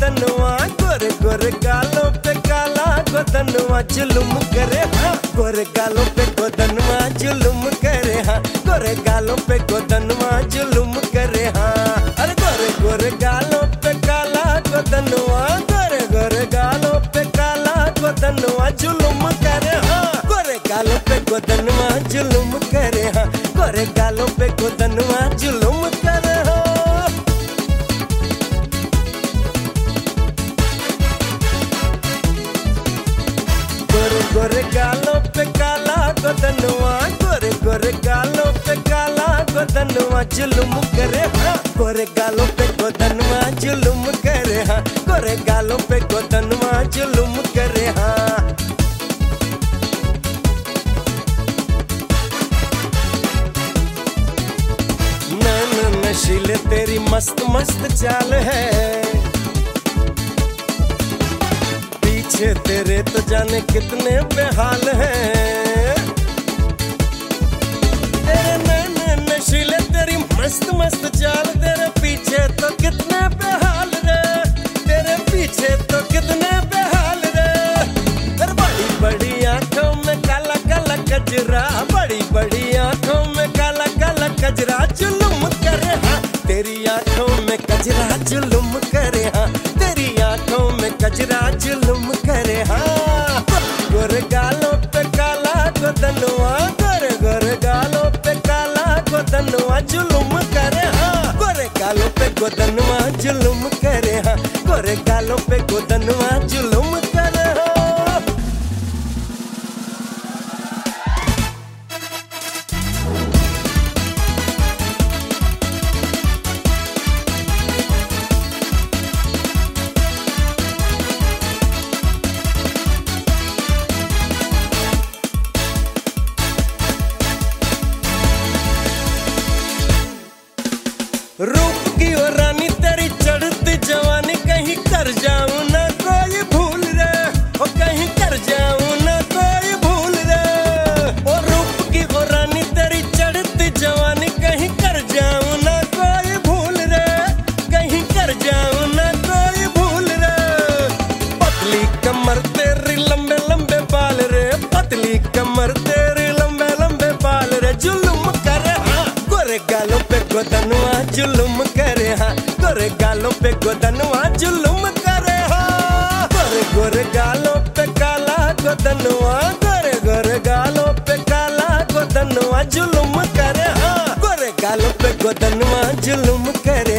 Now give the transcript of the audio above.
गोदनवा, गोरे गोरे गालों पे काला गोदनवा जुलुम करे हाँ, गोरे गालों पे गोदनवा जुलुम करे हाँ, गोरे गालों पे गोदनवा जुलुम करे हाँ। अरे गोरे गोरे गालों पे काला गोदनवा, गोरे गोरे गालों पे काला गोदनवा जुलुम करे हाँ, गोरे गालों पे गोदनवा जुलुम करे हाँ, गोरे गालों पे गोदनवा जुलुम करे हाँ। गोरे गोरे गालों पे काला गोदनवा, गोरे गोरे गालों पे काला गोदनवा जुलुम करे हाँ, गोरे गालों पे गोदनवा जुलुम करे हाँ, गोरे गालों पे गोदनवा जुलुम करे हाँ। नैन नशीले तेरी मस्त मस्त चाल है, पीछे तेरे तो जाने कितने बेहाल हैं। तेरे नैन नशीले तेरी मस्त मस्त चाल, तेरे पीछे तो कितने बेहाल रे, तेरे पीछे तो कितने बेहाल रे। तेरे बड़ी बड़ी आंखों में काला काला कजरा, बड़ी बड़ी आंखों में काला काला कजरा जुलुम करे हाँ, तेरी आंखों में कजरा जुलुम करे हाँ, तेरी आंखों में कजरा जुलुम करे हाँ। गोरे गालों पे काला गोदनवा, गोरे गोरे गालों पे काला गोदनवा जुलुम करे हाँ, गोरे गालों पे गोदनवा जुलुम करे हाँ, गोरे गालों पे गोदनवा जुलुम करे हाँ। रूप की ओ रानी तेरी चढ़ती जवानी, कहीं कर जाऊं ना कोई भूल रे, ओ कहीं कर जाऊं ना कोई भूल रे। ओ रूप की ओ रानी तेरी चढ़ती जवानी, कहीं कर जाऊं ना कोई भूल रे, कहीं कर जाऊं ना कोई भूल रे। पतली कमर तेरी लंबे लंबे बाल रे, पतली कमर तेरी लंबे लंबे बाल रे जुलुम करे हाँ, गोरे गालों पे गोदनवा जुलुम करे हाँ, गोरे गालों पे गोदनवा जुलुम करे हाँ। गोरे गोरे गालों पे काला गोदनवा, गोरे गोरे गालों पे काला गोदनवा जुलुम करे हाँ, गोरे गालों पे गोदनवा जुलुम करे